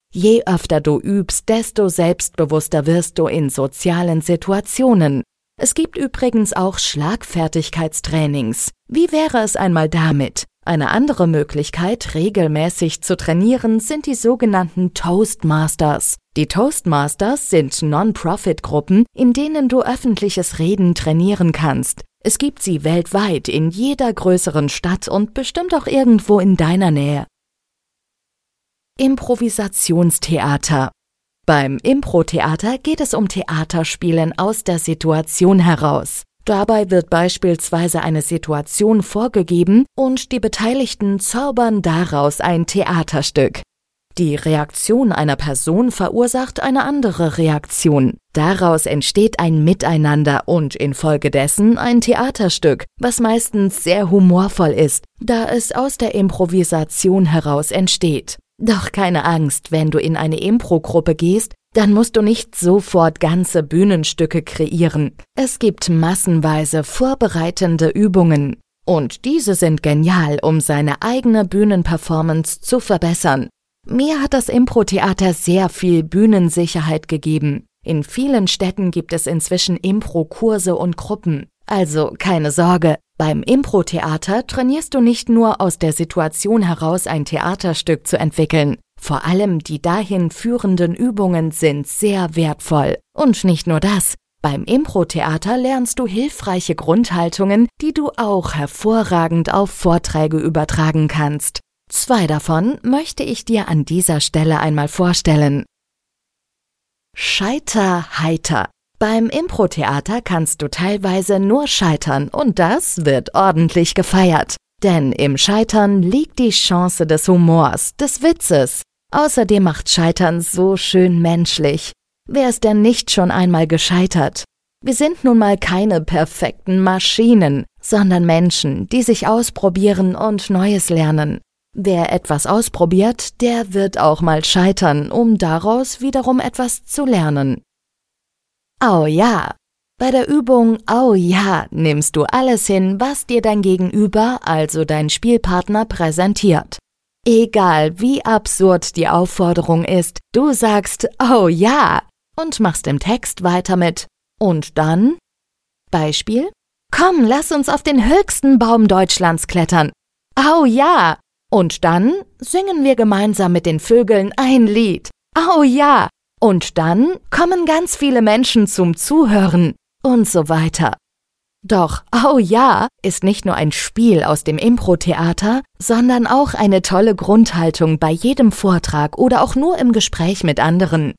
Je öfter du übst, desto selbstbewusster wirst du in sozialen Situationen. Es gibt übrigens auch Schlagfertigkeitstrainings. Wie wäre es einmal damit? Eine andere Möglichkeit, regelmäßig zu trainieren, sind die sogenannten Toastmasters. Die Toastmasters sind Non-Profit-Gruppen, in denen du öffentliches Reden trainieren kannst. Es gibt sie weltweit in jeder größeren Stadt und bestimmt auch irgendwo in deiner Nähe. Improvisationstheater. Beim Impro-Theater geht es um Theaterspielen aus der Situation heraus. Dabei wird beispielsweise eine Situation vorgegeben und die Beteiligten zaubern daraus ein Theaterstück. Die Reaktion einer Person verursacht eine andere Reaktion. Daraus entsteht ein Miteinander und infolgedessen ein Theaterstück, was meistens sehr humorvoll ist, da es aus der Improvisation heraus entsteht. Doch keine Angst, wenn du in eine Impro-Gruppe gehst, dann musst du nicht sofort ganze Bühnenstücke kreieren. Es gibt massenweise vorbereitende Übungen. Und diese sind genial, um seine eigene Bühnenperformance zu verbessern. Mir hat das Impro-Theater sehr viel Bühnensicherheit gegeben. In vielen Städten gibt es inzwischen Impro-Kurse und Gruppen. Also keine Sorge, beim Impro-Theater trainierst du nicht nur aus der Situation heraus ein Theaterstück zu entwickeln. Vor allem die dahin führenden Übungen sind sehr wertvoll. Und nicht nur das, beim Impro-Theater lernst du hilfreiche Grundhaltungen, die du auch hervorragend auf Vorträge übertragen kannst. 2 davon möchte ich dir an dieser Stelle einmal vorstellen. Scheiter-Heiter. Beim Impro-Theater kannst du teilweise nur scheitern und das wird ordentlich gefeiert. Denn im Scheitern liegt die Chance des Humors, des Witzes. Außerdem macht Scheitern so schön menschlich. Wer ist denn nicht schon einmal gescheitert? Wir sind nun mal keine perfekten Maschinen, sondern Menschen, die sich ausprobieren und Neues lernen. Wer etwas ausprobiert, der wird auch mal scheitern, um daraus wiederum etwas zu lernen. Au ja! Bei der Übung Au ja nimmst du alles hin, was dir dein Gegenüber, also dein Spielpartner, präsentiert. Egal wie absurd die Aufforderung ist, du sagst Au ja und machst im Text weiter mit. Und dann? Beispiel: Komm, lass uns auf den höchsten Baum Deutschlands klettern. Au ja! Und dann singen wir gemeinsam mit den Vögeln ein Lied. Au ja! Und dann kommen ganz viele Menschen zum Zuhören und so weiter. Doch Au ja ist nicht nur ein Spiel aus dem Impro-Theater, sondern auch eine tolle Grundhaltung bei jedem Vortrag oder auch nur im Gespräch mit anderen.